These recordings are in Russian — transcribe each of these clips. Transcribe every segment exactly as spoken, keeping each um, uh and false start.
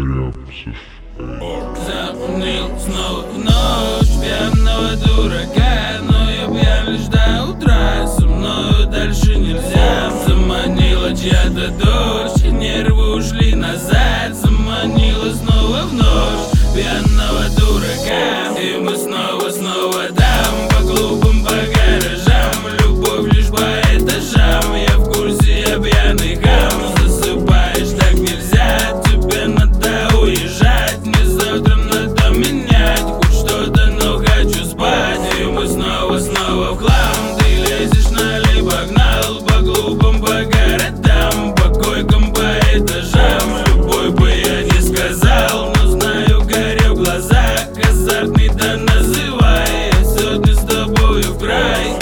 Рябцев. Запомнил снова в ночь пьяного дурака, но я пьян лишь до утра. Со мною дальше нельзя. Заманила чья-то дождь, нервы ушли назад. Заманила снова в ночь пьяного дурака, и мы снова-снова там по клубам, по гаражам. Любовь лишь по этажам. Я в курсе, я пьяный хам. Засыпаешь так нельзя, тебе надо уезжать. Мне завтра надо менять хоть что-то, но хочу спать. И мы снова-снова в хлам. Ты лезешь налево, погнал по клубам, по городам, по койкам, по этажам. Любой бы я не сказал, но знаю, горю в глазах. Азартный да называй, я сегодня с тобою в край.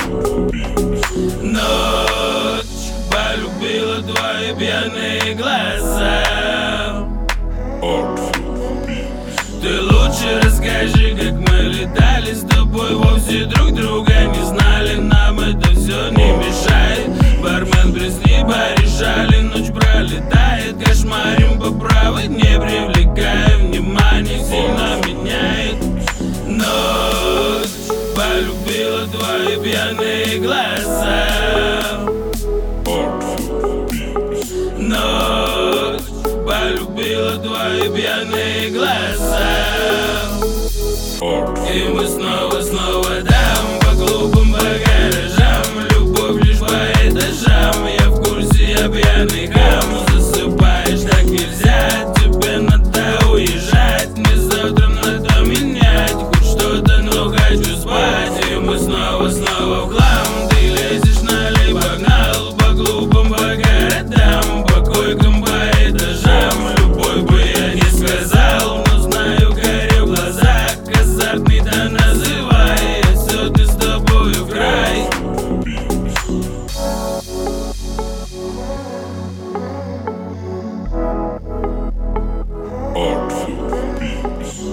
Ночь полюбила твои пьяные глаза. Ты лучше расскажи, как мы летали с тобой, вовсе друг друга не знали. Нам это все не мешает. Бармен, пресни, порешали, ночь пролетает. Кошмарим по правой, не привлекая внимания, сильно меняет. Ночь полюбила твои пьяные глаза. Ночь полюбила твои пьяные глаза. И мы снова-снова там по клубам, по гаражам. Любовь лишь по этажам. Я в курсе, я пьяный хам. Засыпаешь так нельзя, тебе надо уезжать. Мне завтра надо менять хоть что-то, но хочу спать. И мы снова-снова в хлам. Ты лезешь налево, погнал по клубам, по городам, по койкам, по этажам. Любой бы я не сказал, но знаю, горю в глазах. Азартный да называй, я сегодня с тобою в край. Artful Beats.